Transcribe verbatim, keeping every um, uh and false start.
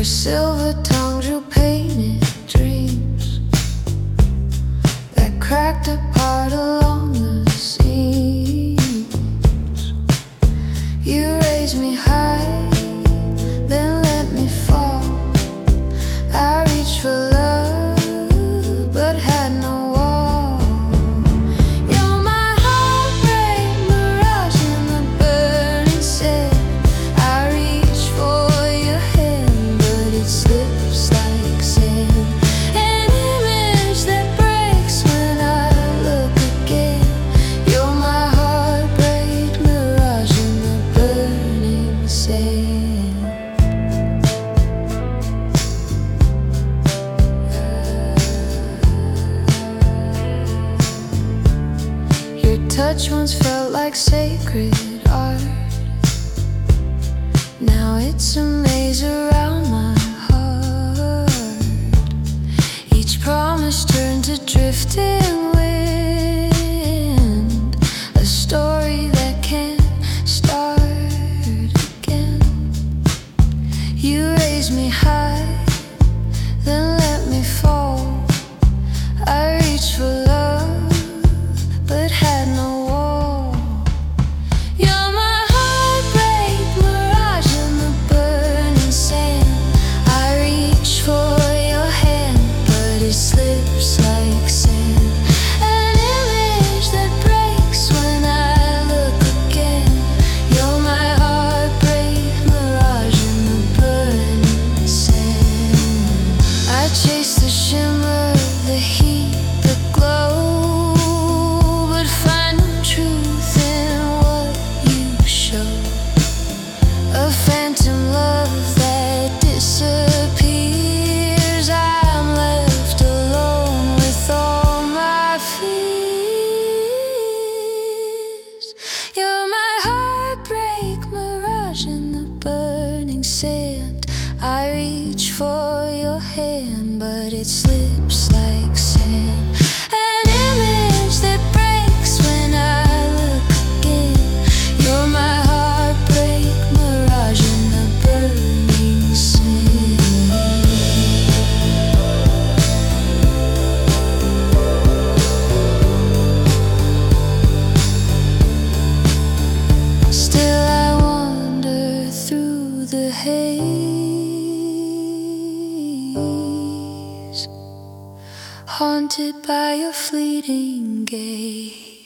silver tongue drew painted dreams that cracked apart along the seams. You raised me high, then let me fall. I reached for love, but had no wall. You're my heartbreak mirage in the burning sand. I reach for your hand, but it slips like sand. An image that breaks when I look again. You're my heartbreak mirage in the burning sand. Your touch once felt like sacred art. Now it's a maze around my heart. Each promise turned to drifting wind, a story that can't start again. You raised me high, then let me fall. I reached for love, but had no wall. You're my heartbreak mirage in the burning sand. I reach for your hand, but it slips like sand. An image that breaks when I look again. You're my heartbreak mirage in the burning sand. I chase the shimmer, the heat, the glow, but find no truth in what you show. A phantom love that disappears. I'm left alone with all my fears. You're my heartbreak mirage in the burning sand. I reach for your hand, but it slips like sand. An image that breaks when I look again. You're my heartbreak mirage in the burning sand. Still I wander through the haze, haunted by your fleeting gaze.